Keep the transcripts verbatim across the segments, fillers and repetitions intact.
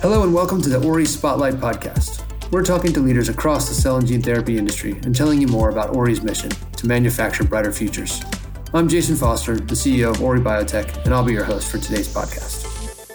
Hello and welcome to the Ori Spotlight Podcast. We're talking to leaders across the cell and gene therapy industry and telling you more about Ori's mission to manufacture brighter futures. I'm Jason Foster, the C E O of Ori Biotech, and I'll be your host for today's podcast.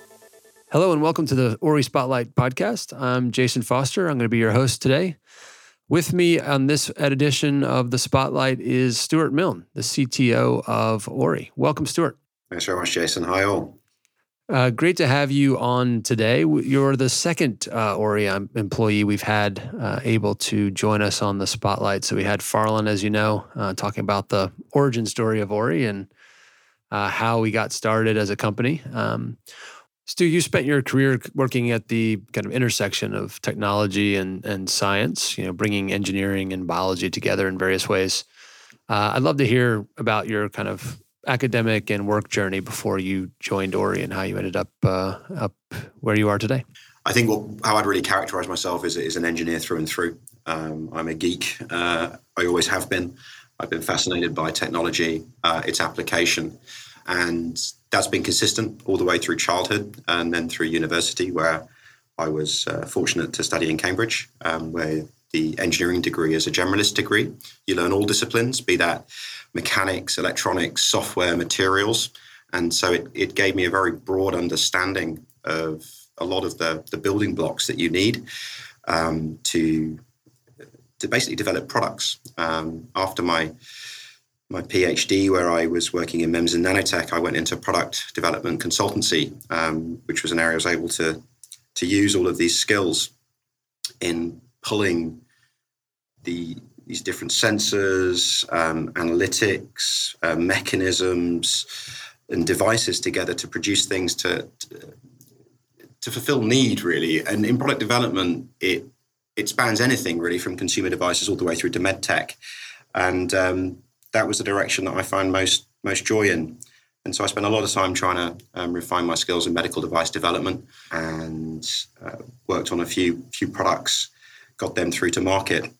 Hello and welcome to the Ori Spotlight Podcast. I'm Jason Foster. I'm going to be your host today. With me on this edition of the Spotlight is Stuart Milne, the C T O of Ori. Welcome, Stuart. Thanks very much, Jason. Hi, all. Uh, great to have you on today. You're the second uh, Ori employee we've had uh, able to join us on the Spotlight. So we had Farland, as you know, uh, talking about the origin story of Ori and uh, how we got started as a company. Um, Stu, you spent your career working at the kind of intersection of technology and, and science, you know, bringing engineering and biology together in various ways. Uh, I'd love to hear about your kind of academic and work journey before you joined Ori and how you ended up uh, up where you are today. I think what, how I'd really characterize myself is, is an engineer through and through. Um, I'm a geek. Uh, I always have been. I've been fascinated by technology, uh, its application, and that's been consistent all the way through childhood and then through university, where I was uh, fortunate to study in Cambridge, um, where the engineering degree is a generalist degree. You learn all disciplines, be that mechanics, electronics, software, materials. And so it, it gave me a very broad understanding of a lot of the, the building blocks that you need um, to, to basically develop products. Um, after my my PhD, where I was working in MEMS and nanotech, I went into product development consultancy, um, which was an area I was able to, to use all of these skills in pulling the these different sensors, um, analytics, uh, mechanisms, and devices together to produce things to, to to fulfill need, really. And in product development, it it spans anything really, from consumer devices all the way through to med tech, and um, that was the direction that I found most most joy in. And so I spent a lot of time trying to um, refine my skills in medical device development, and uh, worked on a few few products, got them through to market.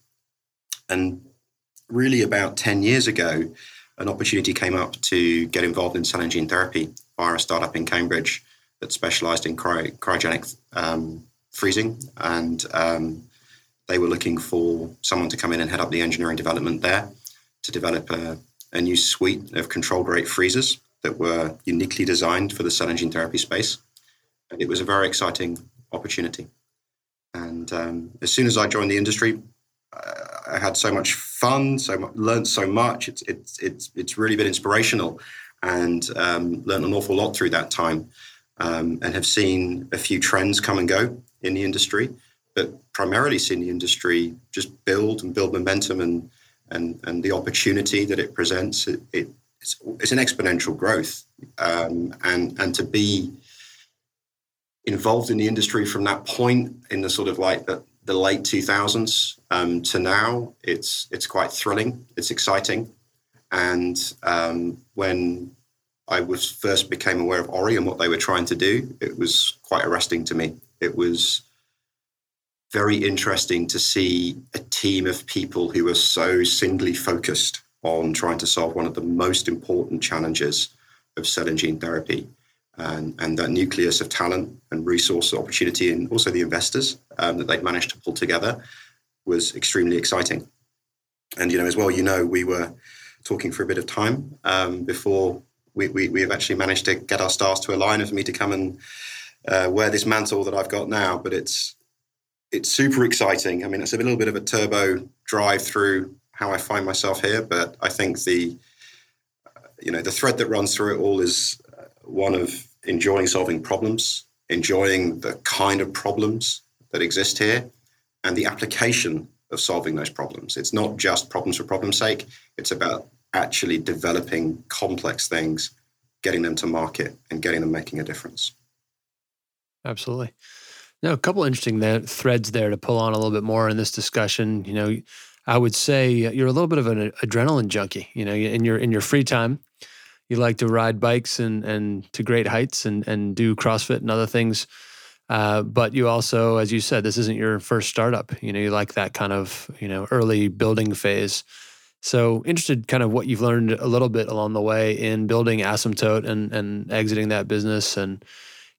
And really about ten years ago, an opportunity came up to get involved in cell and gene therapy via a startup in Cambridge that specialized in cry- cryogenic um, freezing. And um, they were looking for someone to come in and head up the engineering development there to develop a, a new suite of controlled rate freezers that were uniquely designed for the cell and gene therapy space. And it was a very exciting opportunity. And um, as soon as I joined the industry, I had so much fun, so much, learned so much. It's it's it's it's really been inspirational, and um, learned an awful lot through that time, um, and have seen a few trends come and go in the industry, but primarily seen the industry just build and build momentum, and and and the opportunity that it presents. It, it it's, it's an exponential growth, um, and and to be involved in the industry from that point in the sort of like the, the late two thousands um, to now, it's it's quite thrilling. It's exciting. And um, when I was first became aware of Ori and what they were trying to do, it was quite arresting to me. It was very interesting to see a team of people who were so singly focused on trying to solve one of the most important challenges of cell and gene therapy. And, and that nucleus of talent and resource opportunity, and also the investors um, that they'd managed to pull together, was extremely exciting. And, you know, as well, you know, we were talking for a bit of time um, before we, we, we have actually managed to get our stars to align and for me to come and uh, wear this mantle that I've got now. But it's it's super exciting. I mean, it's a little bit of a turbo drive through how I find myself here. But I think the, uh, you know, the thread that runs through it all is one of enjoying solving problems, enjoying the kind of problems that exist here, and the application of solving those problems. It's not just problems for problem's sake. It's about actually developing complex things, getting them to market, and getting them making a difference. Absolutely. Now, a couple interesting there, threads there to pull on a little bit more in this discussion. You know, I would say you're a little bit of an adrenaline junkie. You know, in your in your free time, you like to ride bikes and, and to great heights and, and do CrossFit and other things. Uh, but you also, as you said, this isn't your first startup. You know, you like that kind of, you know, early building phase. So interested kind of what you've learned a little bit along the way in building Asymptote and, and exiting that business, and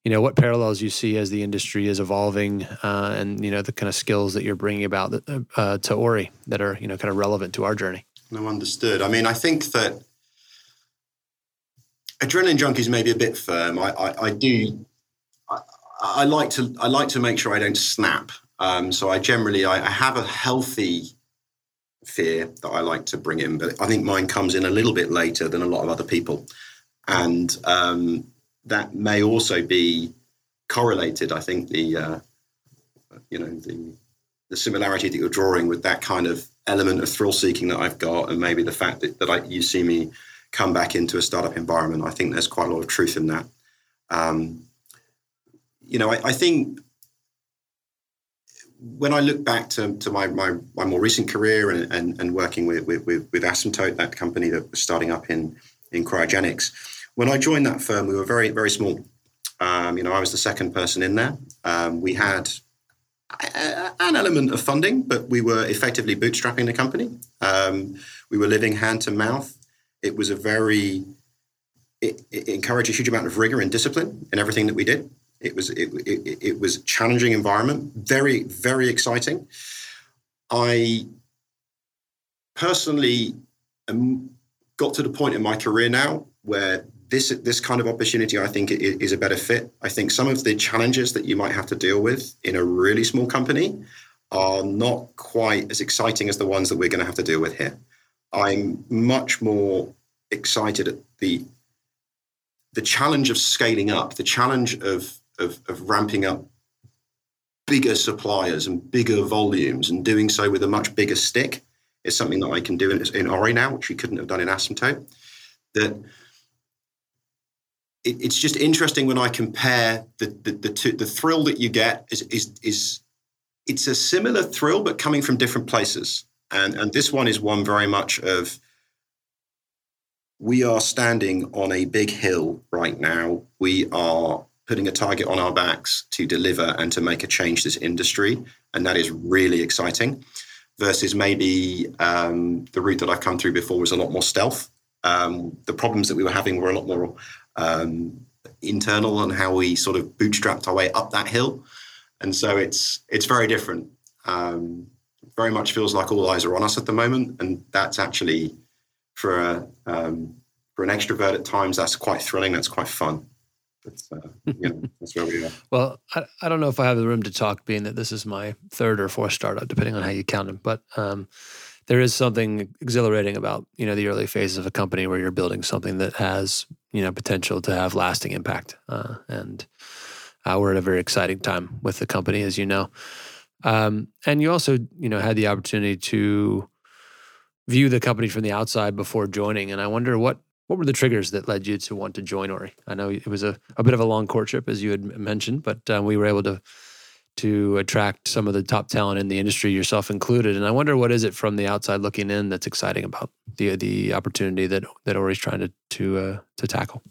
you know, what parallels you see as the industry is evolving, uh, and, you know, the kind of skills that you're bringing about that, uh, to Ori that are, you know, kind of relevant to our journey. No, understood. I mean, I think that Adrenaline Junkies may be a bit firm. I, I, I do. I, I like to. I like to make sure I don't snap. Um, so I generally, I, I have a healthy fear that I like to bring in, but I think mine comes in a little bit later than a lot of other people, and um, that may also be correlated. I think the, uh, you know, the the similarity that you're drawing with that kind of element of thrill seeking that I've got, and maybe the fact that, that I, you see me come back into a startup environment. I think there's quite a lot of truth in that. Um, you know, I, I think when I look back to, to my, my my more recent career and, and, and working with, with, with Asymptote, that company that was starting up in, in cryogenics, when I joined that firm, we were very, very small. Um, you know, I was the second person in there. Um, we had a, an element of funding, but we were effectively bootstrapping the company. Um, we were living hand to mouth. It was a very, it, it encouraged a huge amount of rigor and discipline in everything that we did. It was it, it, it was a challenging environment, very, very exciting. I personally um, got to the point in my career now where this this kind of opportunity, I think, is a better fit. I think some of the challenges that you might have to deal with in a really small company are not quite as exciting as the ones that we're going to have to deal with here. I'm much more excited at the the challenge of scaling up, the challenge of Of, of ramping up bigger suppliers and bigger volumes and doing so with a much bigger stick is something that I can do in, in Ori now, which we couldn't have done in Asymptote. That it, it's just interesting when I compare the the the, two, the thrill that you get is is is it's a similar thrill but coming from different places, and and this one is one very much of we are standing on a big hill right now. We are putting a target on our backs to deliver and to make a change to this industry. And that is really exciting versus maybe um, the route that I've come through before was a lot more stealth. Um, the problems that we were having were a lot more um, internal on how we sort of bootstrapped our way up that hill. And so it's it's very different. Um, very much feels like all eyes are on us at the moment. And that's actually, for, a, um, for an extrovert at times, that's quite thrilling. That's quite fun. That's, uh, you know, that's where we are. Well, I, I don't know if I have the room to talk, being that this is my third or fourth startup, depending on how you count them. But um, there is something exhilarating about, you know, the early phases of a company where you're building something that has, you know, potential to have lasting impact. Uh, and uh, we're at a very exciting time with the company, as you know. Um, and you also, you know, had the opportunity to view the company from the outside before joining. And I wonder what What were the triggers that led you to want to join Ori? I know it was a, a bit of a long courtship, as you had mentioned, but uh, we were able to to attract some of the top talent in the industry, yourself included. And I wonder, what is it from the outside looking in that's exciting about the the opportunity that that Ori's trying to to uh, to tackle?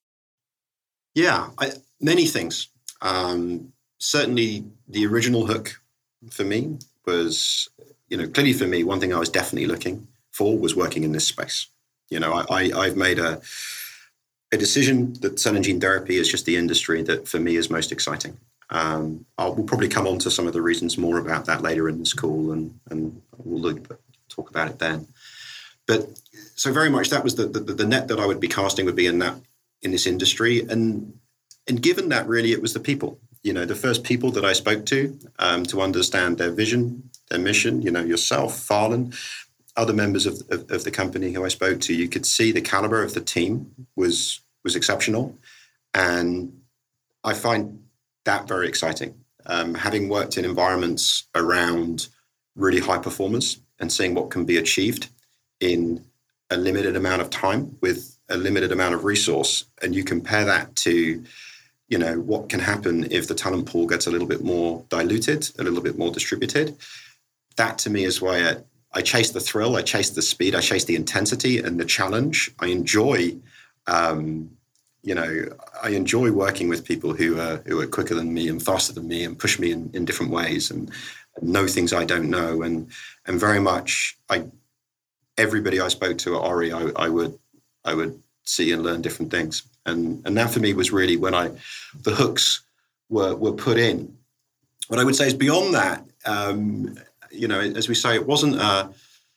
Yeah, I, many things. Um, certainly, the original hook for me was, you know, clearly for me, one thing I was definitely looking for was working in this space. You know, I, I, I've made a a decision that cell and gene therapy is just the industry that for me is most exciting. Um, I'll, we'll probably come on to some of the reasons more about that later in this call, and, and we'll look, talk about it then. But so very much that was the, the the net that I would be casting would be in that in this industry, and and given that really it was the people. You know, the first people that I spoke to um, to understand their vision, their mission. You know, yourself, Farlan. Other members of, of, of the company who I spoke to, you could see the caliber of the team was was exceptional. And I find that very exciting. Um, having worked in environments around really high performers and seeing what can be achieved in a limited amount of time with a limited amount of resource, and you compare that to, you know, what can happen if the talent pool gets a little bit more diluted, a little bit more distributed. That to me is why I, I chase the thrill, I chase the speed, I chase the intensity and the challenge. I enjoy, um, you know, I enjoy working with people who are who are quicker than me and faster than me and push me in, in different ways and know things I don't know. And and very much, I everybody I spoke to at Ori, I, I would I would see and learn different things. And and that for me was really when I, the hooks were were put in. What I would say is beyond that, um, you know, as we say, it wasn't a,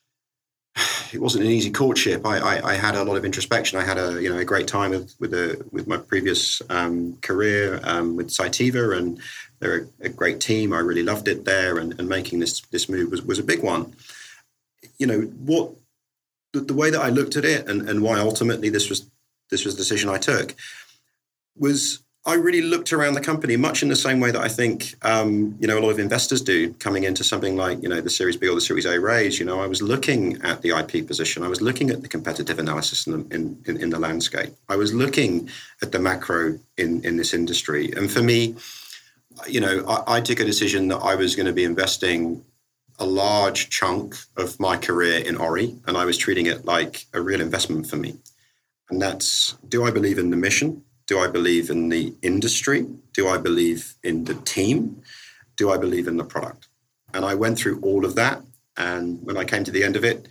it wasn't an easy courtship. I, I, I had a lot of introspection. I had a you know a great time with with the with my previous um, career um, with Cytiva, and they're a, a great team. I really loved it there, and, and making this this move was, was a big one. You know what the, the way that I looked at it, and, and why ultimately this was this was the decision I took, was I really looked around the company much in the same way that I think, um, you know, a lot of investors do coming into something like, you know, the Series B or the Series A raise. You know, I was looking at the I P position. I was looking at the competitive analysis in the, in, in, in the landscape. I was looking at the macro in, in this industry. And for me, you know, I, I took a decision that I was going to be investing a large chunk of my career in Ori, and I was treating it like a real investment for me. And that's, do I believe in the mission? Do I believe in the industry? Do I believe in the team? Do I believe in the product? And I went through all of that. And when I came to the end of it,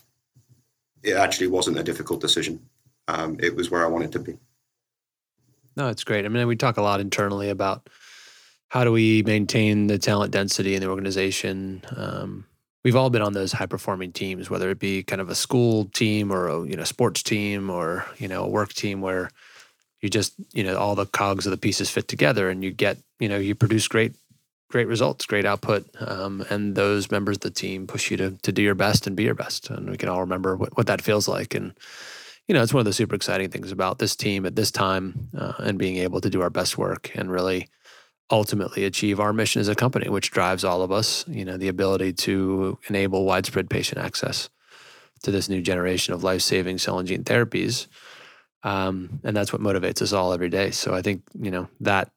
it actually wasn't a difficult decision. Um, it was where I wanted to be. No, it's great. I mean, we talk a lot internally about how do we maintain the talent density in the organization. Um, we've all been on those high-performing teams, whether it be kind of a school team or a you know sports team or you know a work team where you just, you know, all the cogs of the pieces fit together and you get, you know, you produce great, great results, great output. Um, and those members of the team push you to to do your best and be your best. And we can all remember what, what that feels like. And, you know, it's one of the super exciting things about this team at this time uh, and being able to do our best work and really ultimately achieve our mission as a company, which drives all of us, you know, the ability to enable widespread patient access to this new generation of life-saving cell and gene therapies. Um, and that's what motivates us all every day. So I think, you know, that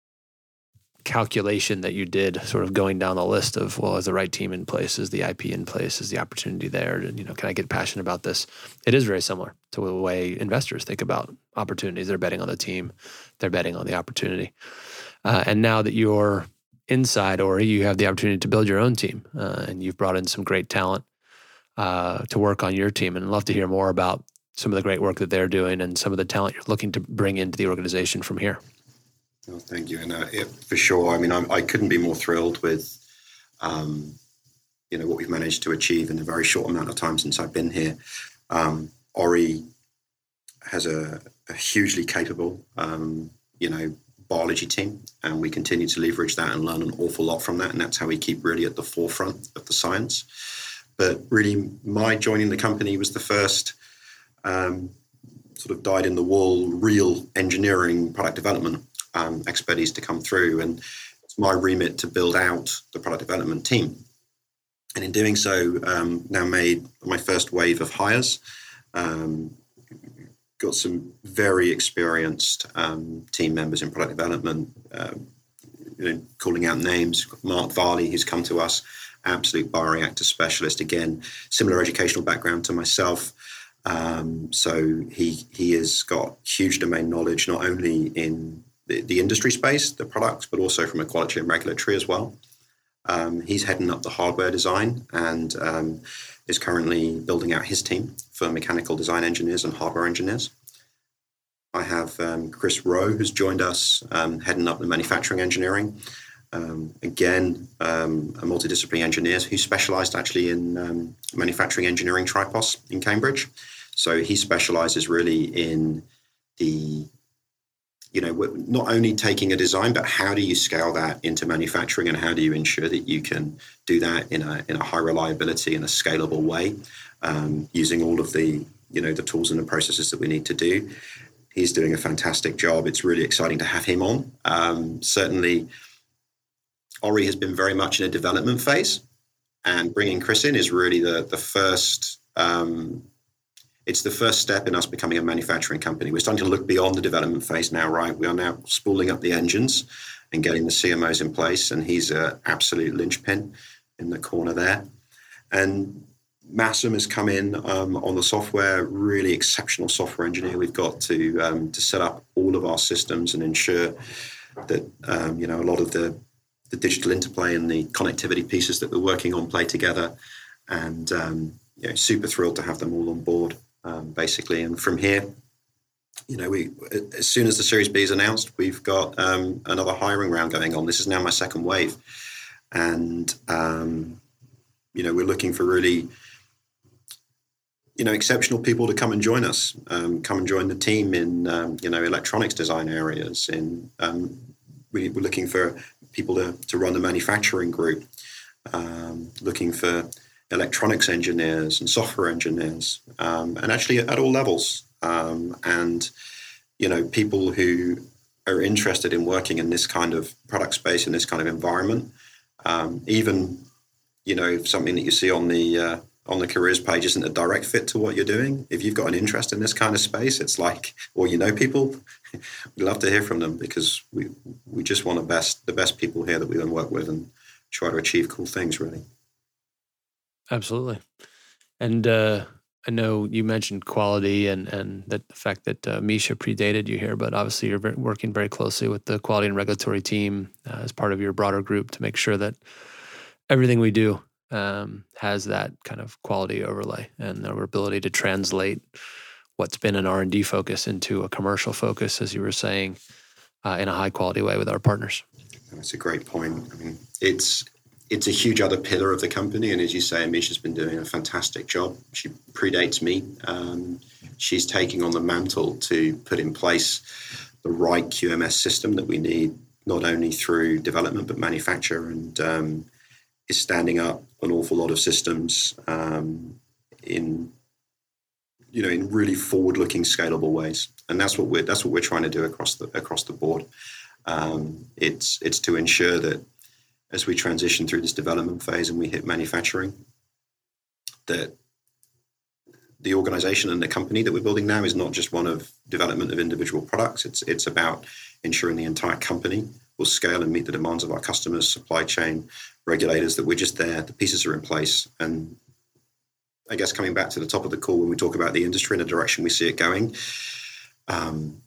calculation that you did sort of going down the list of, well, is the right team in place? Is the I P in place? Is the opportunity there? And, you know, can I get passionate about this? It is very similar to the way investors think about opportunities. They're betting on the team. They're betting on the opportunity. Uh, and now that you're inside Ori, you have the opportunity to build your own team. Uh, and you've brought in some great talent uh, to work on your team. And I'd love to hear more about some of the great work that they're doing and some of the talent you're looking to bring into the organization from here. Oh, thank you. And uh, it, for sure, I mean, I'm, I couldn't be more thrilled with, um, you know, what we've managed to achieve in a very short amount of time since I've been here. Um, Ori has a, a hugely capable, um, you know, biology team, and we continue to leverage that and learn an awful lot from that. And that's how we keep really at the forefront of the science. But really, my joining the company was the first Um, sort of dyed in the wool, real engineering product development um, expertise to come through. And it's my remit to build out the product development team. And in doing so, um, now made my first wave of hires. Um, got some very experienced um, team members in product development, uh, you know, calling out names. Mark Varley, who's come to us, absolute bioreactor specialist. Again, similar educational background to myself. Um, so he he has got huge domain knowledge, not only in the, the industry space, the products, but also from a quality and regulatory as well. Um, he's heading up the hardware design and um, is currently building out his team for mechanical design engineers and hardware engineers. I have um, Chris Rowe, who's joined us, um, heading up the manufacturing engineering. Um, again, um, a multidisciplinary engineer who specialized actually in um, manufacturing engineering tripos in Cambridge. So he specializes really in the, you know, not only taking a design, but how do you scale that into manufacturing and how do you ensure that you can do that in a in a high reliability and a scalable way, um, using all of the, you know, the tools and the processes that we need to do. He's doing a fantastic job. It's really exciting to have him on. Um, certainly, Ori has been very much in a development phase, and bringing Chris in is really the the first. Um, it's the first step in us becoming a manufacturing company. We're starting to look beyond the development phase now, right? We are now spooling up the engines and getting the C M Os in place, and he's an absolute linchpin in the corner there. And Massam has come in um, on the software, really exceptional software engineer. We've got to um, to set up all of our systems and ensure that um, you know a lot of the the digital interplay and the connectivity pieces that we're working on play together. And um, you know, super thrilled to have them all on board, um, basically. And from here, you know, we as soon as the Series B is announced, we've got um, another hiring round going on. This is now my second wave, and um, you know, we're looking for really, you know, exceptional people to come and join us, um, come and join the team in, um, you know, electronics design areas. In um, we, we're looking for people to, to run the manufacturing group, um, looking for electronics engineers and software engineers, um, and actually at all levels. Um, and, you know, people who are interested in working in this kind of product space, in this kind of environment, um, even, you know, if something that you see on the uh, on the careers page isn't a direct fit to what you're doing, if you've got an interest in this kind of space, it's like, or you know people, we'd love to hear from them, because we we just want the best the best people here that we can work with and try to achieve cool things, really. Absolutely. And uh, I know you mentioned quality and, and that the fact that uh, Misha predated you here, but obviously you're very, working very closely with the quality and regulatory team uh, as part of your broader group to make sure that everything we do um, has that kind of quality overlay and our ability to translate what's been an R and D focus into a commercial focus, as you were saying, uh, in a high quality way with our partners. That's a great point. I mean, it's it's a huge other pillar of the company, and as you say, Misha's been doing a fantastic job. She predates me. Um, she's taking on the mantle to put in place the right Q M S system that we need, not only through development but manufacture, and um, is standing up an awful lot of systems um, in you know in really forward-looking, scalable ways, and that's what we're that's what we're trying to do across the across the board. Um, it's it's to ensure that as we transition through this development phase and we hit manufacturing, that the organization and the company that we're building now is not just one of development of individual products. It's it's about ensuring the entire company will scale and meet the demands of our customers, supply chain, regulators, that we're just there, the pieces are in place. And I guess coming back to the top of the call, when we talk about the industry and the direction we see it going, um,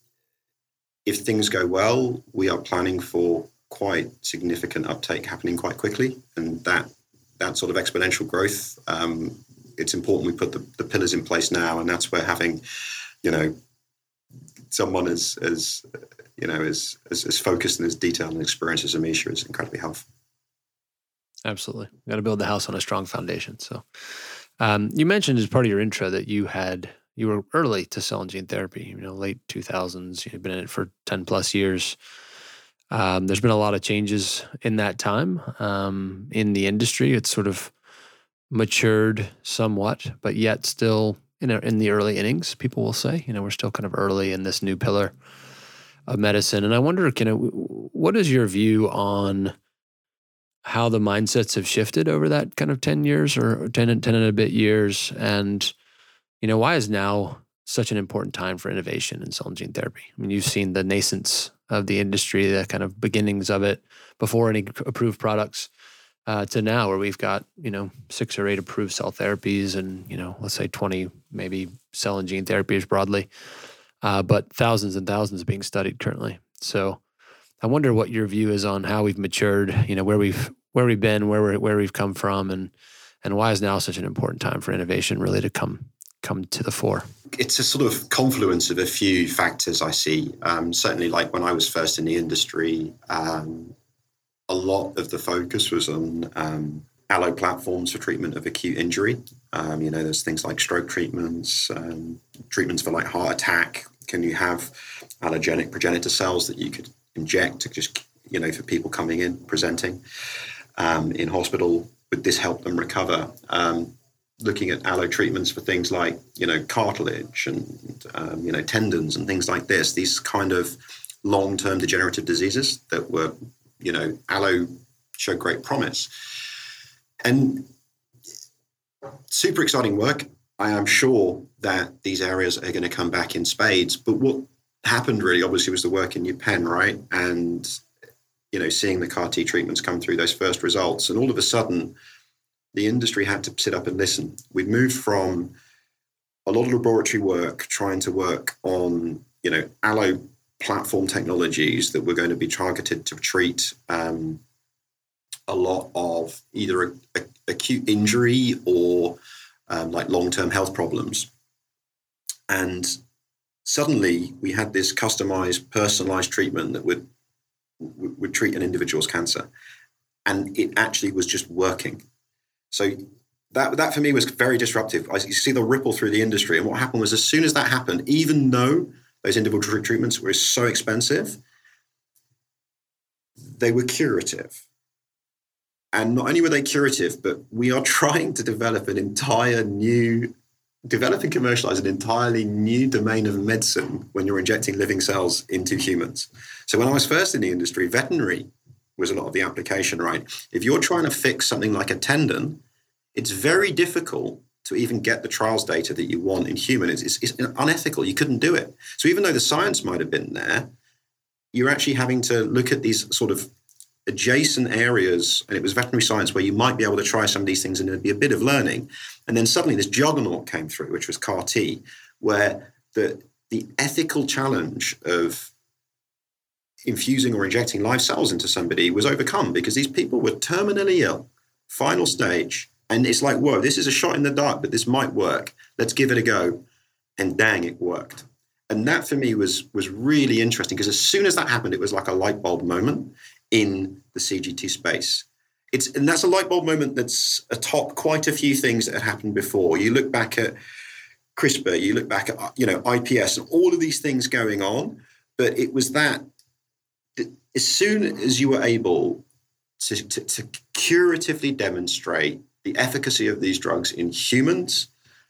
if things go well, we are planning for quite significant uptake happening quite quickly. And that that sort of exponential growth, um, it's important we put the, the pillars in place now. And that's where having, you know, someone as, as you know, as, as, as focused and as detailed and experienced as Amisha is incredibly helpful. Absolutely. We've got to build the house on a strong foundation. So um, you mentioned as part of your intro that you had, you were early to cell and gene therapy, you know, late two thousands, you've been in it for ten plus years. Um, there's been a lot of changes in that time um, in the industry. It's sort of matured somewhat, but yet still in, a, in the early innings, people will say. You know, we're still kind of early in this new pillar of medicine. And I wonder, you know, what is your view on how the mindsets have shifted over that kind of ten years or ten, ten and a bit years? And, you know, why is now such an important time for innovation in cell and gene therapy? I mean, you've seen the nascence of the industry, the kind of beginnings of it before any approved products uh, to now where we've got, you know, six or eight approved cell therapies and, you know, let's say twenty maybe cell and gene therapies broadly, uh, but thousands and thousands being studied currently. So I wonder what your view is on how we've matured, you know, where we've where we've been, where we're, where we've come from, and and why is now such an important time for innovation really to come come to the fore? It's a sort of confluence of a few factors I see. Um, certainly, like when I was first in the industry, um, a lot of the focus was on um, allo platforms for treatment of acute injury. Um, you know, there's things like stroke treatments, um, treatments for like heart attack. Can you have allogenic progenitor cells that you could inject to just, you know, for people coming in, presenting um, in hospital? Would this help them recover? Um, looking at allo treatments for things like, you know, cartilage and, um, you know, tendons and things like this, these kind of long-term degenerative diseases that were, you know, allo showed great promise. And super exciting work. I am sure that these areas are going to come back in spades. But what happened really, obviously, was the work in UPenn, right? And, you know, seeing the C A R T treatments come through those first results. And all of a sudden, the industry had to sit up and listen. We'd moved from a lot of laboratory work trying to work on, you know, allo platform technologies that were going to be targeted to treat um, a lot of either a, a, acute injury or um, like long-term health problems. And suddenly we had this customized, personalized treatment that would would treat an individual's cancer, and it actually was just working. So that that for me was very disruptive. I, you see the ripple through the industry, and what happened was, as soon as that happened, even though those individual treatments were so expensive, they were curative. And not only were they curative, but we are trying to develop an entire new, develop and commercialize an entirely new domain of medicine when you're injecting living cells into humans. So when I was first in the industry, veterinary was a lot of the application, right? If you're trying to fix something like a tendon, it's very difficult to even get the trials data that you want in human. It's, it's, it's unethical. You couldn't do it. So even though the science might have been there, you're actually having to look at these sort of adjacent areas, and it was veterinary science where you might be able to try some of these things and there'd be a bit of learning. And then suddenly this juggernaut came through, which was C A R T, where the the ethical challenge of infusing or injecting live cells into somebody was overcome, because these people were terminally ill, final stage, and it's like, whoa, this is a shot in the dark, but this might work. Let's give it a go. And dang, it worked. And that for me was was really interesting, because as soon as that happened, it was like a light bulb moment in the C G T space. It's and that's a light bulb moment that's atop quite a few things that had happened before. You look back at CRISPR, you look back at, you know, I P S, and all of these things going on, but it was that, that as soon as you were able to, to, to curatively demonstrate the efficacy of these drugs in humans,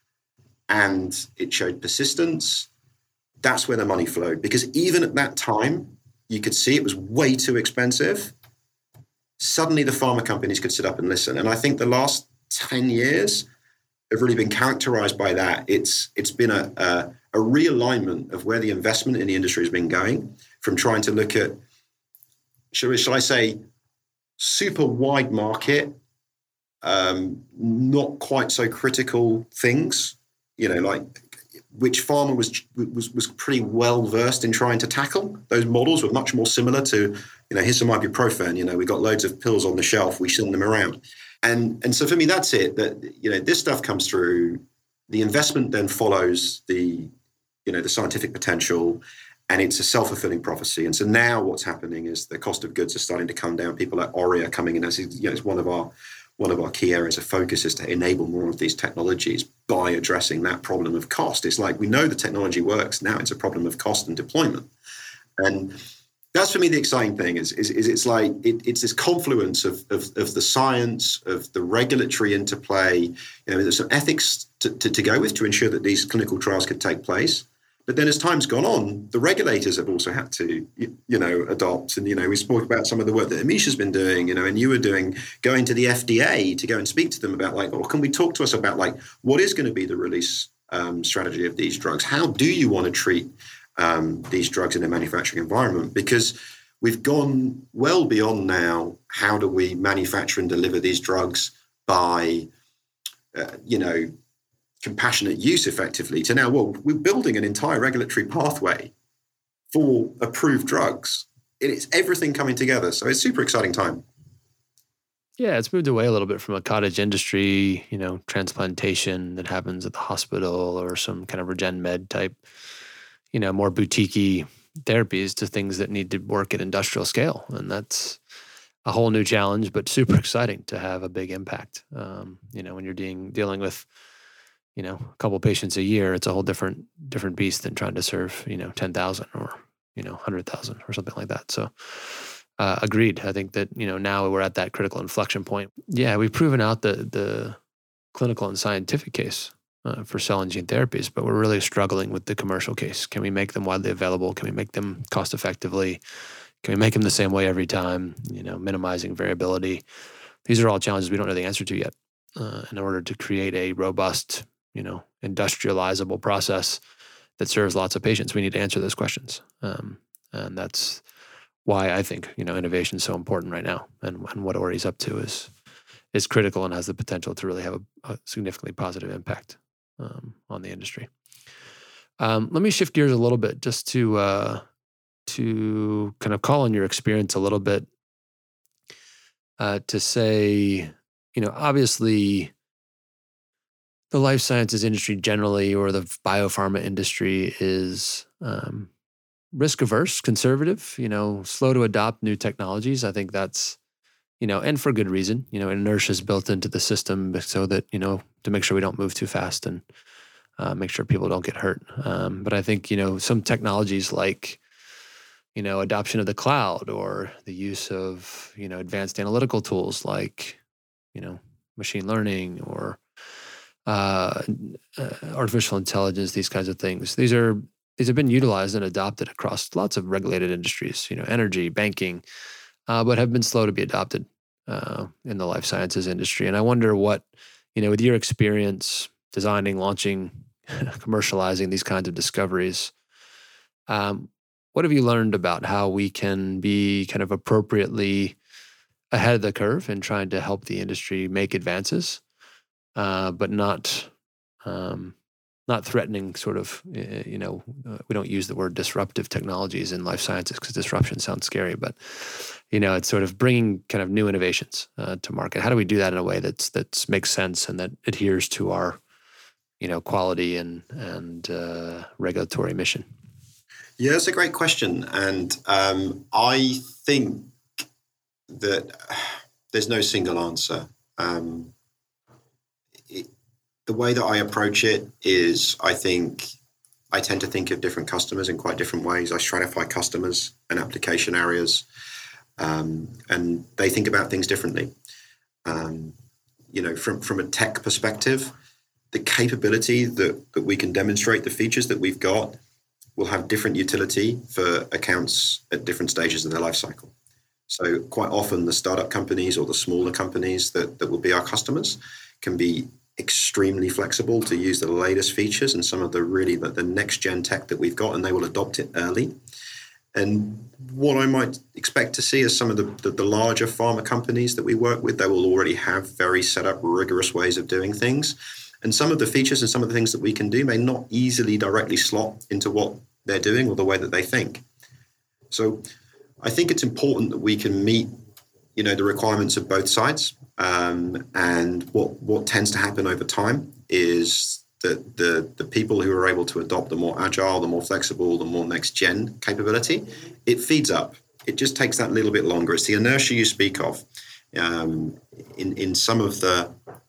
and it showed persistence, that's where the money flowed. Because even at that time, you could see it was way too expensive. Suddenly the pharma companies could sit up and listen. And I think the last ten years have really been characterized by that. It's It's been a, a, a realignment of where the investment in the industry has been going, from trying to look at, shall, shall I say, super wide market, um, not quite so critical things, you know, like which pharma was was was pretty well versed in trying to tackle. Those models were much more similar to, you know, here's some ibuprofen, you know, we got loads of pills on the shelf, we send them around. And and so for me, that's it, that, you know, this stuff comes through, the investment then follows the, you know, the scientific potential, and it's a self-fulfilling prophecy. And so now what's happening is the cost of goods are starting to come down. People like Aurea coming in as, you know, it's one of our One of our key areas of focus is to enable more of these technologies by addressing that problem of cost. It's like, we know the technology works. Now it's a problem of cost and deployment. And that's for me the exciting thing is, is, is it's like, it, it's this confluence of, of, of the science, of the regulatory interplay. You know, there's some ethics to, to, to go with to ensure that these clinical trials could take place. But then as time's gone on, the regulators have also had to, you know, adopt. And, you know, we spoke about some of the work that Amisha's been doing, you know, and you were doing, going to the F D A to go and speak to them about, like, oh, can we talk to us about, like, what is going to be the release um, strategy of these drugs? How do you want to treat um, these drugs in a manufacturing environment? Because we've gone well beyond now, how do we manufacture and deliver these drugs by, uh, you know, compassionate use effectively, to now, well, we're building an entire regulatory pathway for approved drugs. It's everything coming together. So it's a super exciting time. Yeah, it's moved away a little bit from a cottage industry, you know, transplantation that happens at the hospital or some kind of regen med type, you know, more boutique-y therapies, to things that need to work at industrial scale. And that's a whole new challenge, but super exciting to have a big impact. Um, you know, when you're dealing, dealing with, you know, a couple patients a year, it's a whole different different beast than trying to serve, you know, ten thousand or, you know, one hundred thousand or something like that. So uh, agreed. I think that, you know, now we're at that critical inflection point. Yeah, we've proven out the the clinical and scientific case uh, for cell and gene therapies, but we're really struggling with the commercial case. Can we make them widely available? Can we make them cost effectively? Can we make them the same way every time? You know, minimizing variability. These are all challenges we don't know the answer to yet. Uh, in order to create a robust, you know, industrializable process that serves lots of patients, we need to answer those questions. Um, and that's why I think, you know, innovation is so important right now. And, and what Ori's up to is is critical and has the potential to really have a, a significantly positive impact um, on the industry. Um, let me shift gears a little bit just to uh, to kind of call on your experience a little bit uh, to say, you know, obviously the life sciences industry generally, or the biopharma industry, is um, risk averse, conservative, you know, slow to adopt new technologies. I think that's, you know, and for good reason. You know, inertia is built into the system so that, you know, to make sure we don't move too fast and uh, make sure people don't get hurt. Um, but I think, you know, some technologies like, you know, adoption of the cloud, or the use of, you know, advanced analytical tools like, you know, machine learning, or uh, uh, artificial intelligence, these kinds of things. These are these have been utilized and adopted across lots of regulated industries, you know, energy, banking, uh, but have been slow to be adopted uh, in the life sciences industry. And I wonder what, you know, with your experience designing, launching, commercializing these kinds of discoveries, um, what have you learned about how we can be kind of appropriately ahead of the curve in trying to help the industry make advances, uh, but not um, not threatening sort of, uh, you know, uh, we don't use the word disruptive technologies in life sciences because disruption sounds scary, but, you know, it's sort of bringing kind of new innovations uh, to market. How do we do that in a way that's that's makes sense and that adheres to our, you know, quality and, and uh, regulatory mission? Yeah, that's a great question. And um, I think that there's no single answer. Um, it, the way that I approach it is, I think I tend to think of different customers in quite different ways. I stratify customers and application areas, um, and they think about things differently. Um, you know, from, from a tech perspective, the capability that, that we can demonstrate, the features that we've got, will have different utility for accounts at different stages of their life cycle. So quite often the startup companies or the smaller companies that, that will be our customers can be extremely flexible to use the latest features and some of the really the, the next gen tech that we've got, and they will adopt it early. And what I might expect to see is some of the, the, the larger pharma companies that we work with, they will already have very set up rigorous ways of doing things. And some of the features and some of the things that we can do may not easily directly slot into what they're doing or the way that they think. So I think it's important that we can meet, you know, the requirements of both sides. Um, and what what tends to happen over time is that the, the people who are able to adopt the more agile, the more flexible, the more next gen capability, it feeds up. It just takes that little bit longer. It's the inertia you speak of. Um, in, in some of the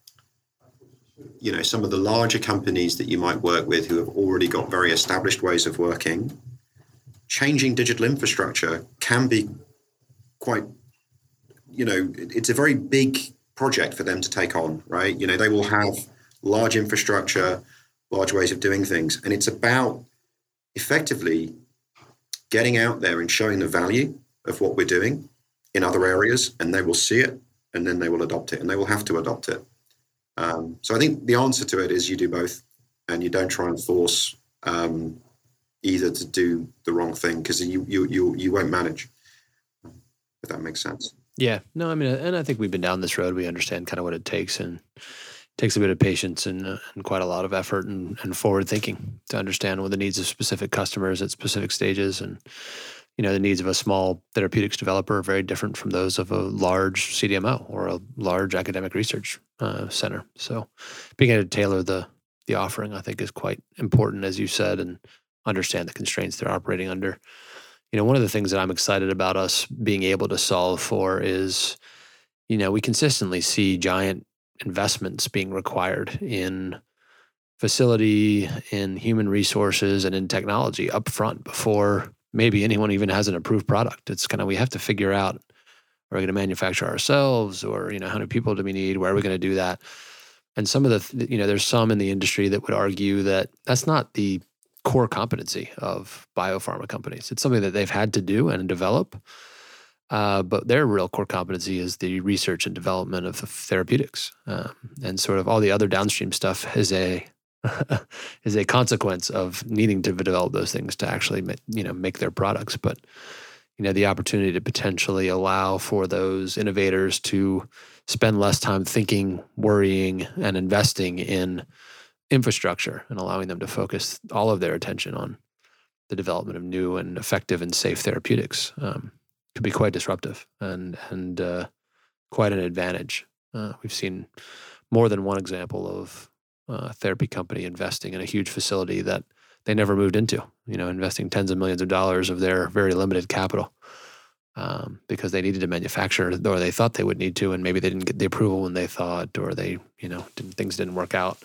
you know, some of the larger companies that you might work with who have already got very established ways of working, changing digital infrastructure can be quite, you know, it's a very big project for them to take on, right? You know, they will have large infrastructure, large ways of doing things. And it's about effectively getting out there and showing the value of what we're doing in other areas, and they will see it, and then they will adopt it, and they will have to adopt it. Um, so I think the answer to it is you do both, and you don't try and force um, either to do the wrong thing, because you, you you you won't manage. If that makes sense. Yeah, no, I mean, and I think we've been down this road. We understand kind of what it takes, and it takes a bit of patience and, uh, and quite a lot of effort and, and forward thinking to understand what the needs of specific customers at specific stages. And, you know, the needs of a small therapeutics developer are very different from those of a large C D M O or a large academic research uh, center. So being able to tailor the the offering, I think, is quite important, as you said, and understand the constraints they're operating under. You know, one of the things that I'm excited about us being able to solve for is, you know, we consistently see giant investments being required in facility, in human resources, and in technology up front before maybe anyone even has an approved product. It's kind of, we have to figure out, are we going to manufacture ourselves, or, you know, how many people do we need? Where are we going to do that? And some of the, you know, there's some in the industry that would argue that that's not the core competency of biopharma companies. It's something that they've had to do and develop, uh, but their real core competency is the research and development of the therapeutics, um, and sort of all the other downstream stuff is a is a consequence of needing to develop those things to actually, you know, make their products. But, you know, the opportunity to potentially allow for those innovators to spend less time thinking, worrying, and investing in infrastructure, and allowing them to focus all of their attention on the development of new and effective and safe therapeutics, um, could be quite disruptive and and uh, quite an advantage. Uh, we've seen more than one example of uh, therapy company investing in a huge facility that they never moved into, you know, investing tens of millions of dollars of their very limited capital um, because they needed to manufacture, or they thought they would need to, and maybe they didn't get the approval when they thought, or they, you know, didn't, things didn't work out.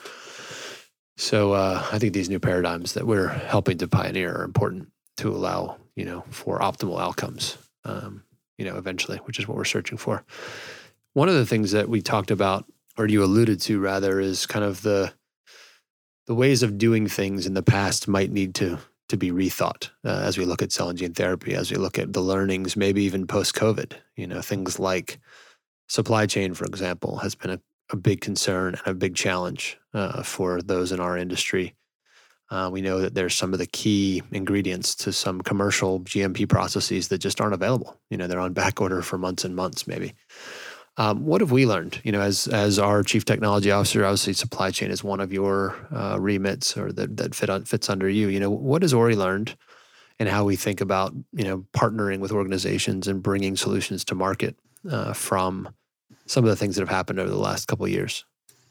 So uh, I think these new paradigms that we're helping to pioneer are important to allow, you know, for optimal outcomes, um, you know, eventually, which is what we're searching for. One of the things that we talked about, or you alluded to rather, is kind of the the ways of doing things in the past might need to to be rethought uh, as we look at cell and gene therapy, as we look at the learnings, maybe even post-COVID. You know, things like supply chain, for example, has been a, a big concern and a big challenge uh, for those in our industry. Uh, we know that there's some of the key ingredients to some commercial G M P processes that just aren't available. You know, they're on back order for months and months, maybe. Um, what have we learned? You know, as as our chief technology officer, obviously supply chain is one of your uh, remits, or that that fit on, fits under you. You know, what has Ori learned, and how we think about, you know, partnering with organizations and bringing solutions to market uh, from some of the things that have happened over the last couple of years?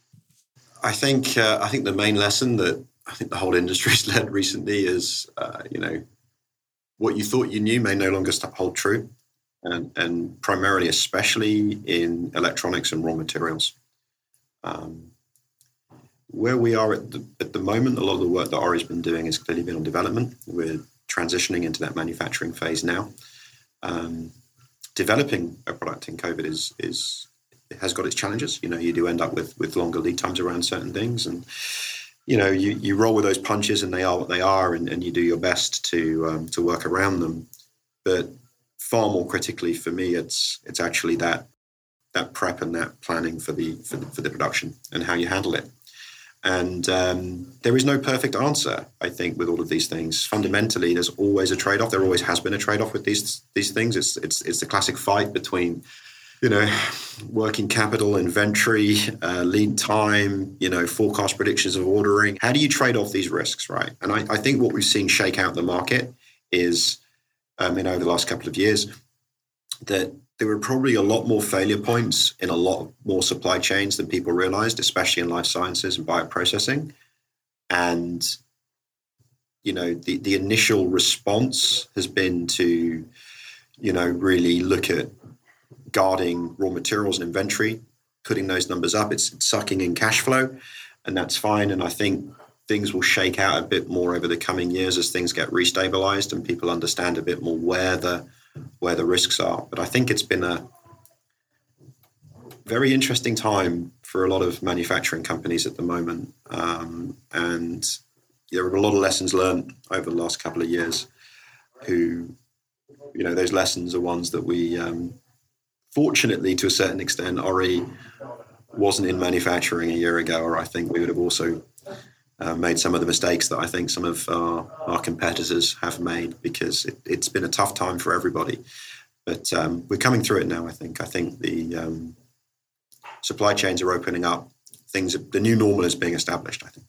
I think uh, I think the main lesson that I think the whole industry's learned recently is, uh, you know, what you thought you knew may no longer hold true. And, and primarily, especially in electronics and raw materials. Um, where we are at the, at the moment, a lot of the work that Ori's been doing has clearly been on development. We're transitioning into that manufacturing phase now. Um, developing a product in COVID is is it has got its challenges. You know, you do end up with with longer lead times around certain things, and you know, you, you roll with those punches, and they are what they are, and, and you do your best to um, to work around them. But far more critically for me, it's it's actually that that prep and that planning for the for the, for the production and how you handle it. And um, there is no perfect answer, I think, with all of these things. Fundamentally, there's always a trade-off. There always has been a trade-off with these these things. It's it's it's the classic fight between, you know, working capital, inventory, uh, lead time, you know, forecast predictions of ordering. How do you trade off these risks, right? And I, I think what we've seen shake out the market is, Um, in over the last couple of years, that there were probably a lot more failure points in a lot more supply chains than people realized, especially in life sciences and bioprocessing. And, you know, the, the initial response has been to, you know, really look at guarding raw materials and inventory, putting those numbers up. It's, it's sucking in cash flow, and that's fine. And I think things will shake out a bit more over the coming years as things get restabilized and people understand a bit more where the where the risks are. But I think it's been a very interesting time for a lot of manufacturing companies at the moment, um, and there are a lot of lessons learned over the last couple of years. Who, you know, those lessons are ones that we, um, fortunately, to a certain extent, Ori wasn't in manufacturing a year ago, or I think we would have also Uh, made some of the mistakes that I think some of our, our competitors have made, because it, it's been a tough time for everybody. But um, we're coming through it now, I think. I think the um, supply chains are opening up. Things, the new normal is being established, I think.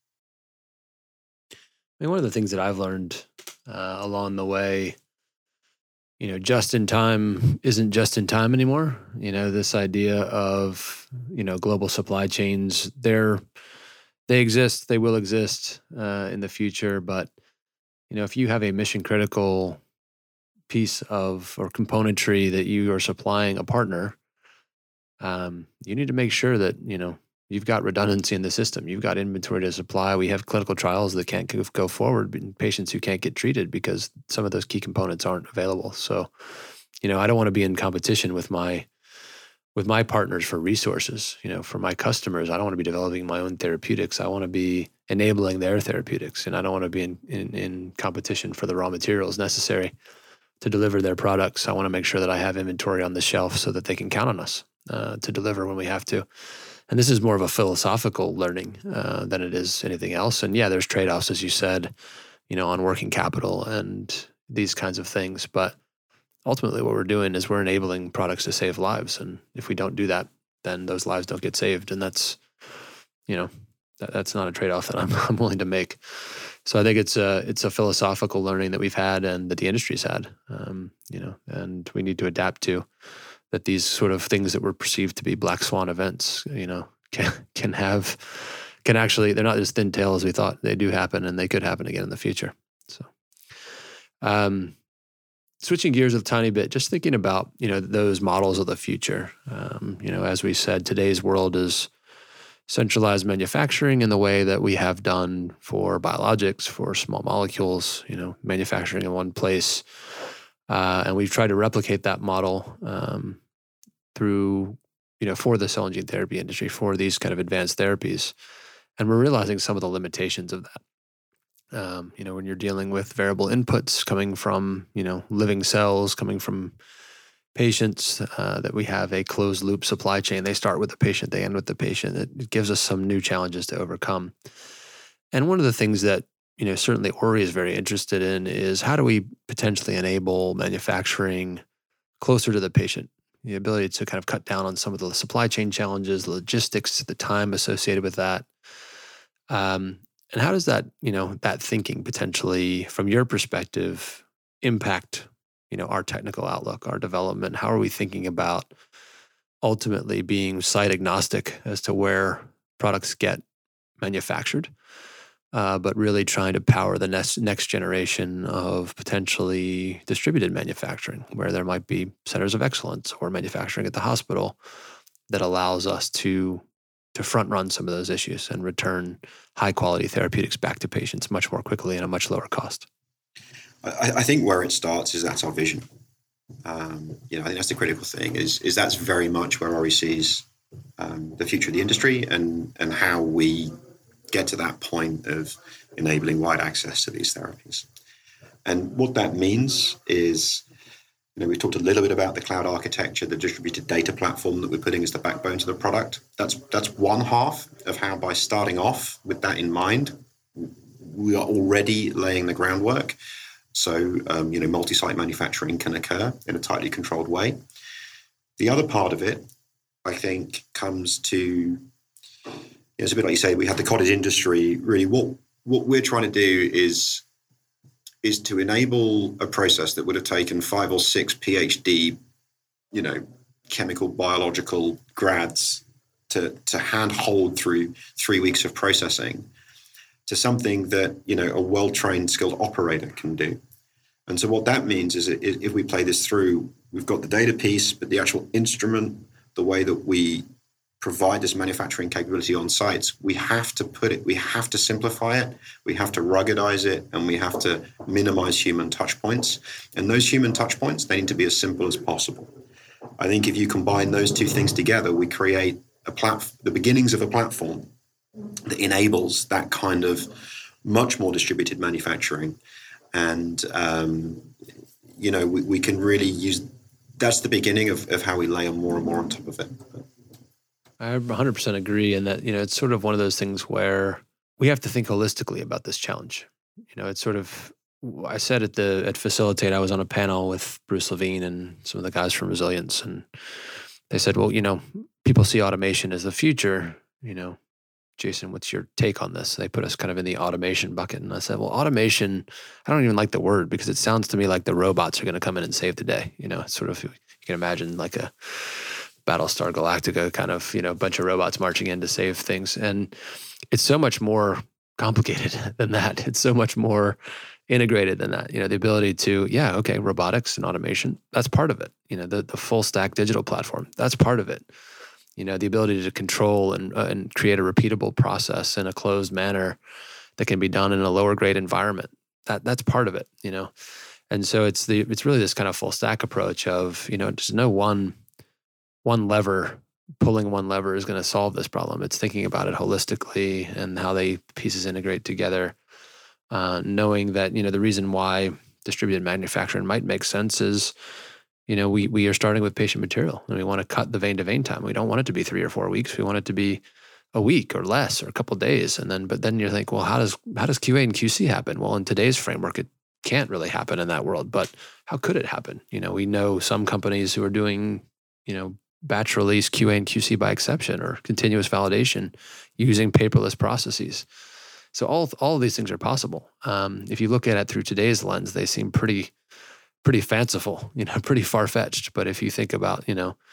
I mean, one of the things that I've learned uh, along the way, you know, just in time isn't just in time anymore. You know, this idea of, you know, global supply chains, they're They exist, they will exist uh, in the future, but, you know, if you have a mission critical piece of or componentry that you are supplying a partner, um, you need to make sure that, you know, you've got redundancy in the system. You've got inventory to supply. We have clinical trials that can't go go forward, patients who can't get treated because some of those key components aren't available. So, you know, I don't want to be in competition with my with my partners for resources. You know, for my customers, I don't want to be developing my own therapeutics. I want to be enabling their therapeutics, and I don't want to be in, in, in competition for the raw materials necessary to deliver their products. I want to make sure that I have inventory on the shelf so that they can count on us uh, to deliver when we have to. And this is more of a philosophical learning uh, than it is anything else. And yeah, there's trade-offs, as you said, you know, on working capital and these kinds of things. But ultimately what we're doing is we're enabling products to save lives. And if we don't do that, then those lives don't get saved. And that's, you know, that, that's not a trade-off that I'm, I'm willing to make. So I think it's a, it's a philosophical learning that we've had and that the industry's had, um, you know, and we need to adapt to that. These sort of things that were perceived to be black swan events, you know, can, can have, can actually, they're not as thin tail as we thought. They do happen, and they could happen again in the future. So, um, switching gears a tiny bit, just thinking about, you know, those models of the future. Um, you know, as we said, today's world is centralized manufacturing in the way that we have done for biologics, for small molecules, you know, manufacturing in one place. Uh, and we've tried to replicate that model um, through, you know, for the cell and gene therapy industry, for these kind of advanced therapies. And we're realizing some of the limitations of that. Um, you know, when you're dealing with variable inputs coming from, you know, living cells, coming from patients, uh, that we have a closed loop supply chain. They start with the patient, they end with the patient. It, it gives us some new challenges to overcome. And one of the things that, you know, certainly Ori is very interested in is how do we potentially enable manufacturing closer to the patient? The ability to kind of cut down on some of the supply chain challenges, the logistics, the time associated with that. Um, and how does that, you know, that thinking potentially, from your perspective, impact, you know, our technical outlook, our development? How are we thinking about ultimately being site agnostic as to where products get manufactured, uh, but really trying to power the next next generation of potentially distributed manufacturing, where there might be centers of excellence or manufacturing at the hospital that allows us to to front run some of those issues and return high quality therapeutics back to patients much more quickly and a much lower cost? I, I think where it starts is that's our vision. Um, you know, I think that's the critical thing. Is is that's very much where Ori sees um, the future of the industry and and how we get to that point of enabling wide access to these therapies. And what that means is, you know, we talked a little bit about the cloud architecture, the distributed data platform that we're putting as the backbone to the product. That's that's one half of how, by starting off with that in mind, we are already laying the groundwork. So, um, you know, multi-site manufacturing can occur in a tightly controlled way. The other part of it, I think, comes to, you know, it's a bit like you say, we have the cottage industry. Really, what what we're trying to do is is to enable a process that would have taken five or six PhD, you know, chemical biological grads to to handhold through three weeks of processing, to something that, you know, a well-trained, skilled operator can do. And so what that means is that if we play this through, we've got the data piece, but the actual instrument, the way that we provide this manufacturing capability on sites, we have to put it, we have to simplify it, we have to ruggedize it, and we have to minimize human touch points. And those human touch points, they need to be as simple as possible. I think if you combine those two things together, we create a plat- the beginnings of a platform that enables that kind of much more distributed manufacturing. And, um, you know, we, we can really use, that's the beginning of, of how we layer more and more on top of it. I one hundred percent agree in that, you know, it's sort of one of those things where we have to think holistically about this challenge. You know, it's sort of, I said at the, at Facilitate, I was on a panel with Bruce Levine and some of the guys from Resilience, and they said, well, you know, people see automation as the future, you know, Jason, what's your take on this? They put us kind of in the automation bucket. And I said, well, automation, I don't even like the word because it sounds to me like the robots are going to come in and save the day. You know, it's sort of, you can imagine like a Battlestar Galactica kind of, you know, bunch of robots marching in to save things. And it's so much more complicated than that. It's so much more integrated than that. You know, the ability to, yeah, okay, robotics and automation, that's part of it. You know, the, the full stack digital platform, that's part of it. You know, the ability to control and uh, and create a repeatable process in a closed manner that can be done in a lower grade environment. That that's part of it, you know. And so it's the it's really this kind of full stack approach of, you know, just no one one lever, pulling one lever is going to solve this problem. It's thinking about it holistically and how they pieces integrate together. Uh, knowing that, you know, the reason why distributed manufacturing might make sense is, you know, we we are starting with patient material and we want to cut the vein to vein time. We don't want it to be three or four weeks. We want it to be a week or less or a couple of days. And then, but then you think, well, how does how does Q A and Q C happen? Well, in today's framework, it can't really happen in that world. But how could it happen? You know, we know some companies who are doing, you know, batch release Q A and Q C by exception or continuous validation using paperless processes. So all all of these things are possible. Um, if you look at it through today's lens, they seem pretty. pretty fanciful, you know, pretty far-fetched. But if you think about, you know,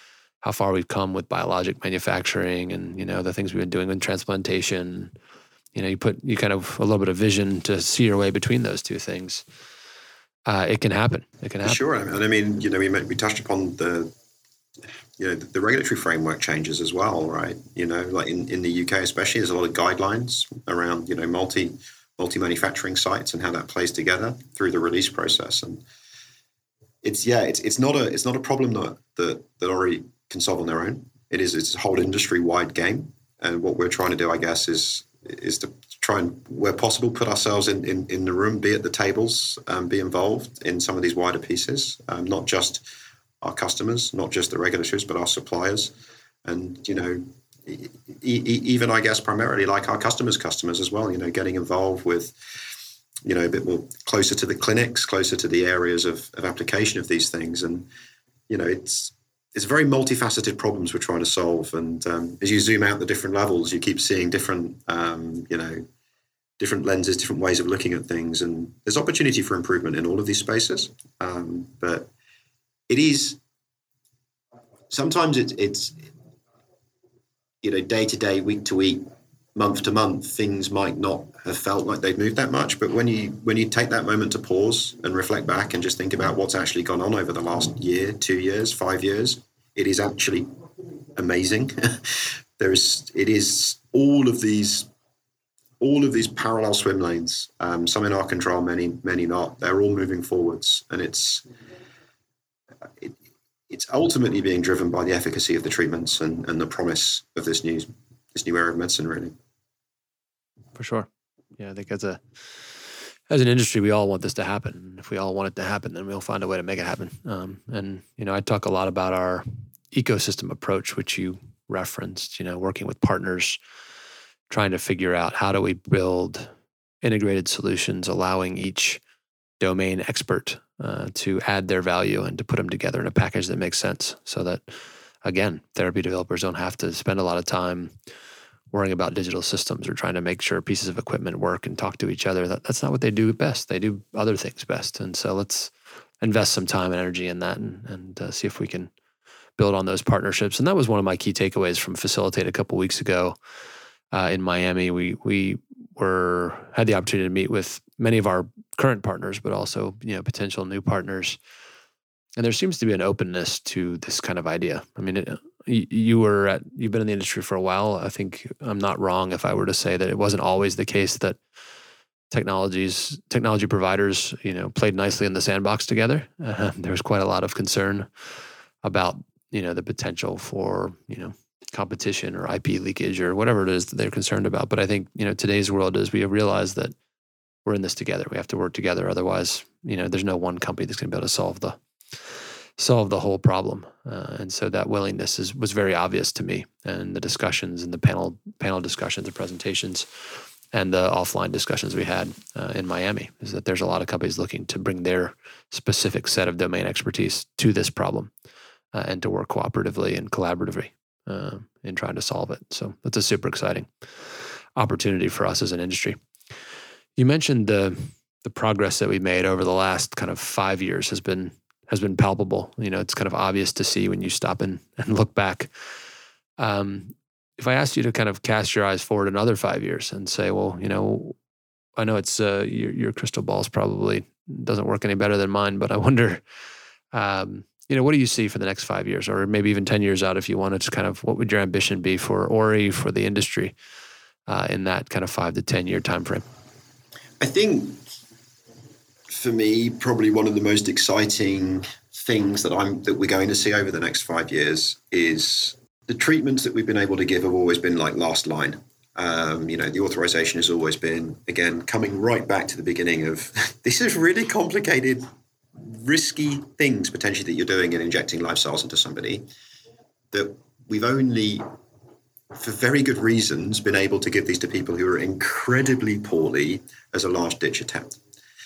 how far we've come with biologic manufacturing and, you know, the things we've been doing in transplantation. You know, you put you kind of a little bit of vision to see your way between those two things. Uh, it can happen. It can happen. Sure. And I mean, you know, we we touched upon the, you know, the, the regulatory framework changes as well, right? You know, like in, in the U K especially, there's a lot of guidelines around, you know, multi multi manufacturing sites and how that plays together through the release process. And it's yeah, it's it's not a it's not a problem that that that already can solve on their own. It is it's a whole industry wide game, and what we're trying to do, I guess, is is to try and, where possible, put ourselves in in, in the room, be at the tables, um, be involved in some of these wider pieces, um, not just our customers, not just the regulators, but our suppliers, and you know, e- e- even I guess primarily like our customers' customers as well. You know, getting involved with, you know, a bit more closer to the clinics, closer to the areas of, of application of these things, and you know, it's. It's very multifaceted problems we're trying to solve, and um, as you zoom out the different levels, you keep seeing different, um, you know, different lenses, different ways of looking at things, and there's opportunity for improvement in all of these spaces. Um, but it is sometimes it's it's you know, day to day, week to week, month to month, things might not have felt like they've moved that much. But when you when you take that moment to pause and reflect back and just think about what's actually gone on over the last year, two years, five years, it is actually amazing. There is it is all of these all of these parallel swim lanes. Um, some in our control, many many not. They're all moving forwards, and it's it, it's ultimately being driven by the efficacy of the treatments and, and the promise of this new this new era of medicine, really. For sure. Yeah, I think as a as an industry, we all want this to happen. If we all want it to happen, then we'll find a way to make it happen. Um, and, you know, I talk a lot about our ecosystem approach, which you referenced, you know, working with partners, trying to figure out how do we build integrated solutions, allowing each domain expert uh, to add their value and to put them together in a package that makes sense so that, again, therapy developers don't have to spend a lot of time worrying about digital systems or trying to make sure pieces of equipment work and talk to each other. That, that's not what they do best. They do other things best. And so let's invest some time and energy in that and, and uh, see if we can build on those partnerships. And that was one of my key takeaways from Facilitate a couple weeks ago uh, in Miami. We we were had the opportunity to meet with many of our current partners, but also, you know, potential new partners. And there seems to be an openness to this kind of idea. I mean, it, you, you were at, you've been in the industry for a while. I think I'm not wrong if I were to say that it wasn't always the case that technologies, technology providers, you know, played nicely in the sandbox together. Uh, there was quite a lot of concern about, you know, the potential for, you know, competition or I P leakage or whatever it is that they're concerned about. But I think, you know, today's world is we realize that we're in this together. We have to work together. Otherwise, you know, there's no one company that's going to be able to solve the solve the whole problem. Uh, and so that willingness is was very obvious to me, and the discussions and the panel panel discussions and presentations and the offline discussions we had uh, in Miami is that there's a lot of companies looking to bring their specific set of domain expertise to this problem uh, and to work cooperatively and collaboratively uh, in trying to solve it. So that's a super exciting opportunity for us as an industry. You mentioned the the progress that we made over the last kind of five years has been has been palpable. You know, it's kind of obvious to see when you stop and, and look back. Um, if I asked you to kind of cast your eyes forward another five years and say, well, you know, I know it's uh, your, your crystal ball's probably doesn't work any better than mine, but I wonder, um, you know, what do you see for the next five years or maybe even ten years out if you wanted to kind of, what would your ambition be for Ori, for the industry uh, in that kind of five to ten year time frame? I think for me, probably one of the most exciting things that I'm that we're going to see over the next five years is the treatments that we've been able to give have always been like last line. Um, you know, the authorization has always been, again, coming right back to the beginning of this is really complicated, risky things potentially that you're doing in injecting live cells into somebody that we've only, for very good reasons, been able to give these to people who are incredibly poorly as a last ditch attempt.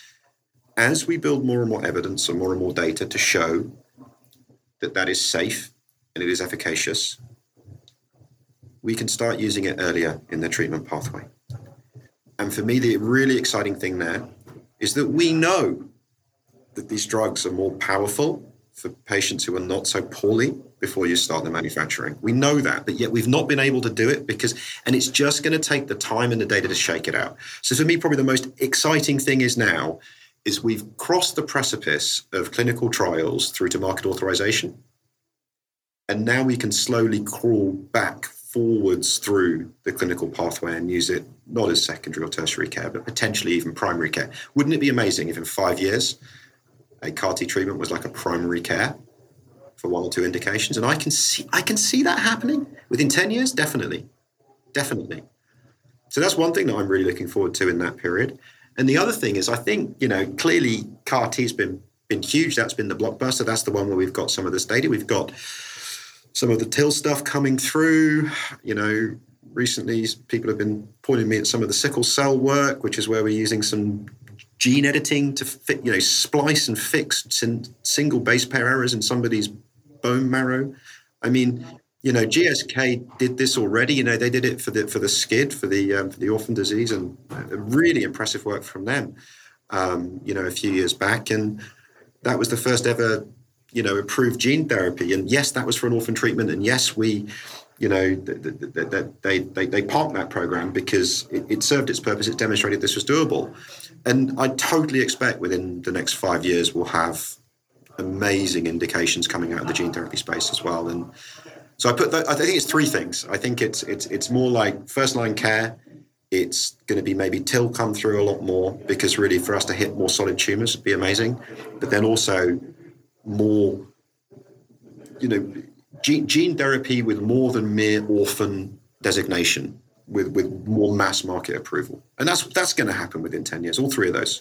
As we build more and more evidence and more and more data to show that that is safe and it is efficacious, we can start using it earlier in the treatment pathway. And for me, the really exciting thing there is that we know that these drugs are more powerful for patients who are not so poorly before you start the manufacturing. We know that, but yet we've not been able to do it because, and it's just going to take the time and the data to shake it out. So for me, probably the most exciting thing is now is we've crossed the precipice of clinical trials through to market authorization. And now we can slowly crawl back forwards through the clinical pathway and use it not as secondary or tertiary care, but potentially even primary care. Wouldn't it be amazing if in five years a C A R T treatment was like a primary care for one or two indications? And I can see I can see that happening within ten years, definitely, definitely. So that's one thing that I'm really looking forward to in that period. And the other thing is, I think, you know, clearly C A R T's been been huge. That's been the blockbuster. That's the one where we've got some of this data. We've got some of the T I L stuff coming through. You know, recently people have been pointing me at some of the sickle cell work, which is where we're using some gene editing to fit, you know, splice and fix single base pair errors in somebody's bone marrow. I mean, you know, G S K did this already. You know, they did it for the for the SCID, for the um, for the orphan disease, and really impressive work from them. Um, you know, a few years back, and that was the first ever, you know, approved gene therapy. And yes, that was for an orphan treatment. And yes, we, you know, they they they parked that program because it, it served its purpose. It demonstrated this was doable. And I totally expect within the next five years we'll have amazing indications coming out of the gene therapy space as well. And so I put that, I think it's three things. I think it's it's it's more like first line care. It's going to be maybe T I L come through a lot more, because really for us to hit more solid tumors would be amazing. But then also more, you know, gene, gene therapy with more than mere orphan designation, with, with more mass market approval. And that's that's going to happen within ten years, all three of those.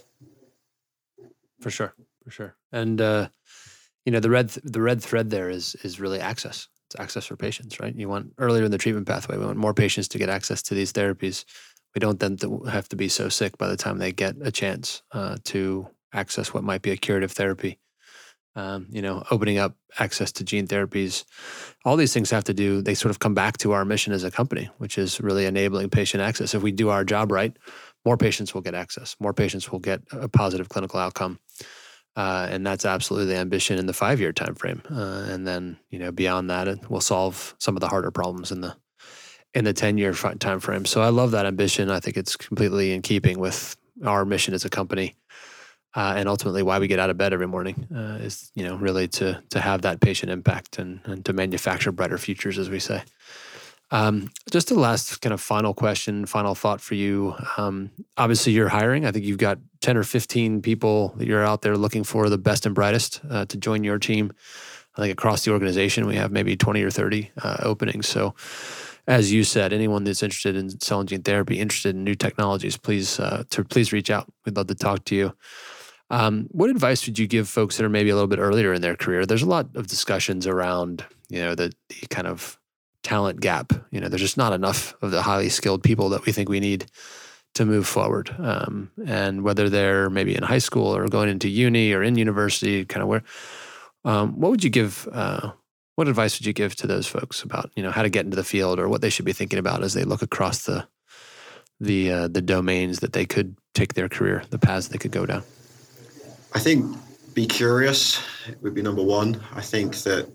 For sure, for sure. And, uh, you know, the red the red thread there is is really access. It's access for patients, right? You want earlier in the treatment pathway, we want more patients to get access to these therapies. We don't then have to be so sick by the time they get a chance uh, to access what might be a curative therapy. Um, you know, opening up access to gene therapies. All these things have to do, they sort of come back to our mission as a company, which is really enabling patient access. If we do our job right, more patients will get access. More patients will get a positive clinical outcome. Uh, and that's absolutely the ambition in the five-year time frame. Uh, and then, you know, beyond that, it will solve some of the harder problems in the in the ten-year time frame. So I love that ambition. I think it's completely in keeping with our mission as a company, uh, and ultimately why we get out of bed every morning uh, is, you know, really to to have that patient impact and, and to manufacture brighter futures, as we say. Um, just a last kind of final question, final thought for you. Um, obviously, you're hiring. I think you've got ten or fifteen people that you're out there looking for the best and brightest uh, to join your team. I think across the organization, we have maybe twenty or thirty uh, openings. So as you said, anyone that's interested in cell and gene therapy, interested in new technologies, please uh, to please reach out. We'd love to talk to you. Um, what advice would you give folks that are maybe a little bit earlier in their career? There's a lot of discussions around, you know, the, the kind of talent gap. You know, there's just not enough of the highly skilled people that we think we need to move forward. Um, and whether they're maybe in high school or going into uni or in university, kind of where, um, what would you give, uh, what advice would you give to those folks about, you know, how to get into the field or what they should be thinking about as they look across the, the, uh, the domains that they could take their career, the paths they could go down? I think be curious would be number one. I think that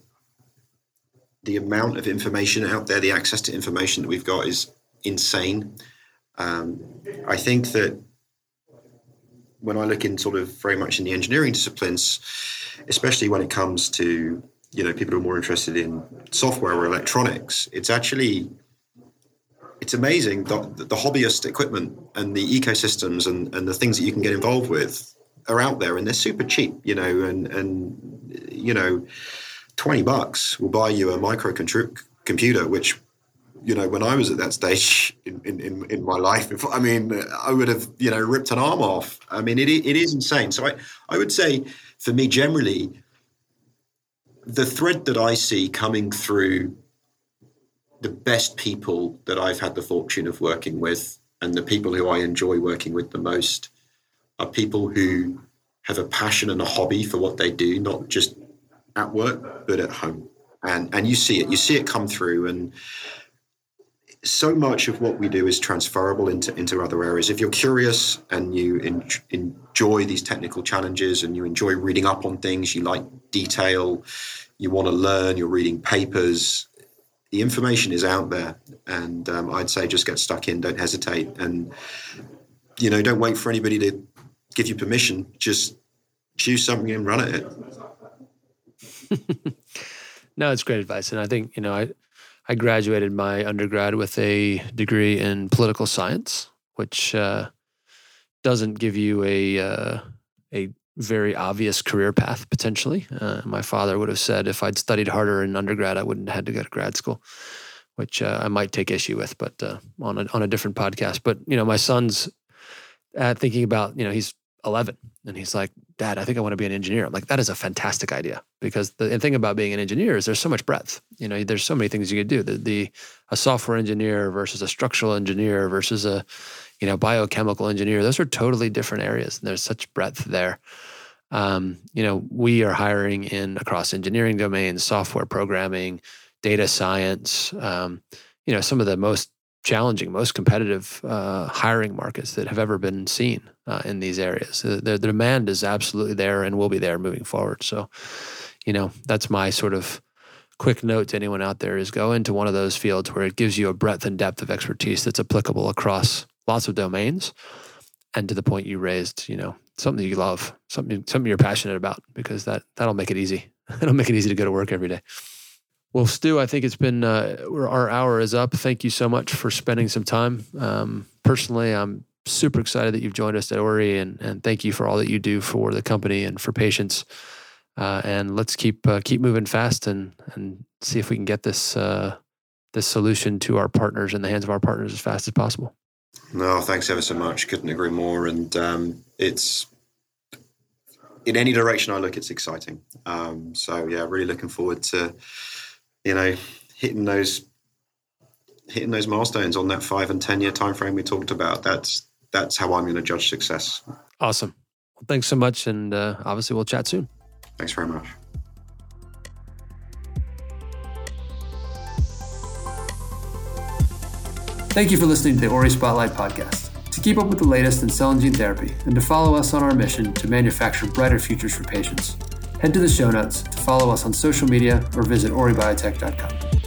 the amount of information out there, the access to information that we've got is insane. Um, I think that when I look in sort of very much in the engineering disciplines, especially when it comes to, you know, people who are more interested in software or electronics, it's actually, it's amazing that the hobbyist equipment and the ecosystems and, and the things that you can get involved with are out there, and they're super cheap, you know, and, and you know, twenty bucks will buy you a micro computer, which, you know, when I was at that stage in, in, in my life, before, I mean, I would have, you know, ripped an arm off. I mean, it it is insane. So I, I would say for me, generally, the thread that I see coming through the best people that I've had the fortune of working with and the people who I enjoy working with the most are people who have a passion and a hobby for what they do, not just at work, but at home. And and you see it, you see it come through. And so much of what we do is transferable into, into other areas. If you're curious and you en- enjoy these technical challenges and you enjoy reading up on things, you like detail, you want to learn, you're reading papers, the information is out there. And um, I'd say just get stuck in, don't hesitate. And, you know, don't wait for anybody to give you permission. Just choose something and run at it. No, it's great advice. And I think, you know, I, I graduated my undergrad with a degree in political science, which uh, doesn't give you a uh, a very obvious career path, potentially. Uh, my father would have said if I'd studied harder in undergrad, I wouldn't have had to go to grad school, which uh, I might take issue with, but uh, on a, on a different podcast. But, you know, my son's uh, thinking about, you know, he's eleven and he's like, Dad, I think I want to be an engineer. I'm like, that is a fantastic idea, because the thing about being an engineer is there's so much breadth. You know, there's so many things you could do. The, the a software engineer versus a structural engineer versus a, you know, biochemical engineer. Those are totally different areas, and there's such breadth there. Um, you know, we are hiring in across engineering domains, software programming, data science. Um, you know, some of the most challenging, most competitive uh, hiring markets that have ever been seen uh, in these areas. The, the demand is absolutely there and will be there moving forward. So, you know, that's my sort of quick note to anyone out there is go into one of those fields where it gives you a breadth and depth of expertise that's applicable across lots of domains. And to the point you raised, you know, something you love, something something you're passionate about, because that, that'll make it easy. It'll make it easy to go to work every day. Well, Stu, I think it's been, uh, our hour is up. Thank you so much for spending some time. Um, personally, I'm super excited that you've joined us at Ori, and, and thank you for all that you do for the company and for patients. Uh, and let's keep uh, keep moving fast and and see if we can get this uh, this solution to our partners in the hands of our partners as fast as possible. No, thanks ever so much. Couldn't agree more. And um, it's, in any direction I look, it's exciting. Um, so yeah, really looking forward to, you know, hitting those hitting those milestones on that five and ten year time frame we talked about. That's that's how I'm going to judge success. Awesome. Well, thanks so much, and uh, obviously we'll chat soon. Thanks very much. Thank you for listening to the Ori Spotlight podcast. To keep up with the latest in cell and gene therapy, and to follow us on our mission to manufacture brighter futures for patients, head to the show notes to follow us on social media or visit ori biotech dot com.